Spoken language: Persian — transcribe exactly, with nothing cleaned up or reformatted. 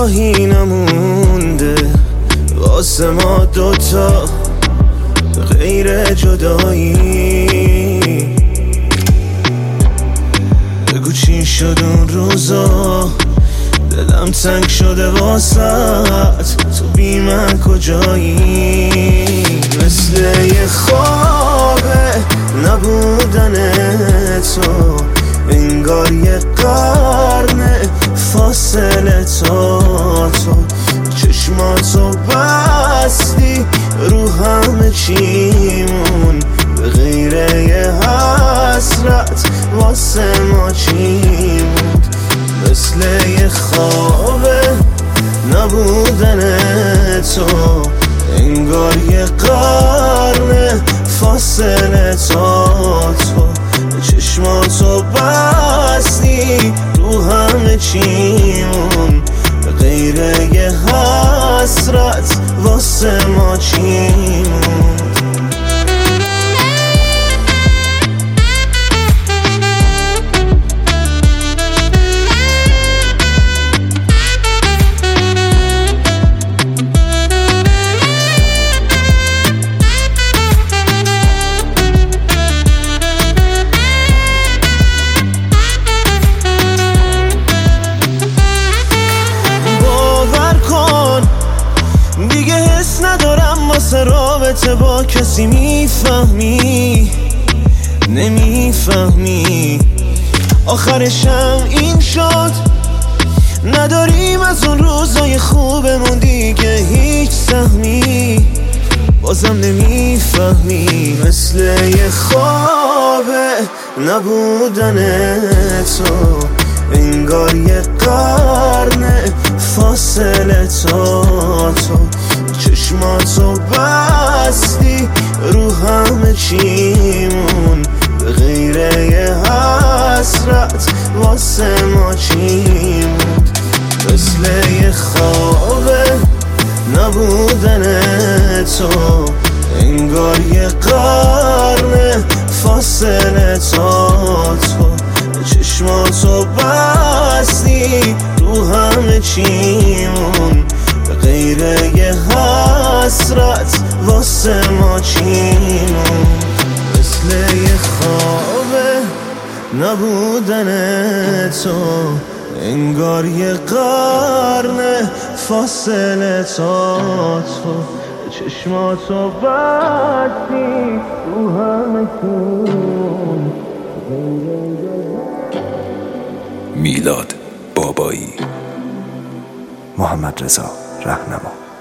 راهی نمونده واسه ما دوتا غیر جدایی. بگو چی شد اون روزا، دلم تنگ شده واسط، تو بی من کجایی؟ مثل یه خوابه نبودن تو، انگار یه قرن فاصله تا تو. چشماتو بستی رو همه چیمون، به غیر یه حسرت واسه ما چی بود؟ مثل یه خوابه نبودن تو، انگار یه قرن فاصله تا تو. چشماتو بستی رو همه چیمون، به غیر یه حسرت واسه ما چیمون. دیگه حس ندارم واسه رابطه با کسی، میفهمی نمیفهمی؟ آخرشم این شد، نداریم از اون روزای خوبمون دیگه هیچ سهمی، بازم نمیفهمی. مثل یه خوابه نبودن تو، انگار یه قرن فاصله تا تو. چشماتو بستی رو همه چیمون، به غیر یه حسرت واسه ما چیمون. مثل یه خوابه نبودن تو، انگار یه قرن فاصله تا تو. چشماتو بستی رو همه چیمون، به غیر یه حسرت واسه ما چیمون. مثل یه خوابه نبودن تو، انگار یه قرن فاصله تا تو. چشماتو بستی رو همه چیمون. میلاد بابایی، محمد رضا رهنما.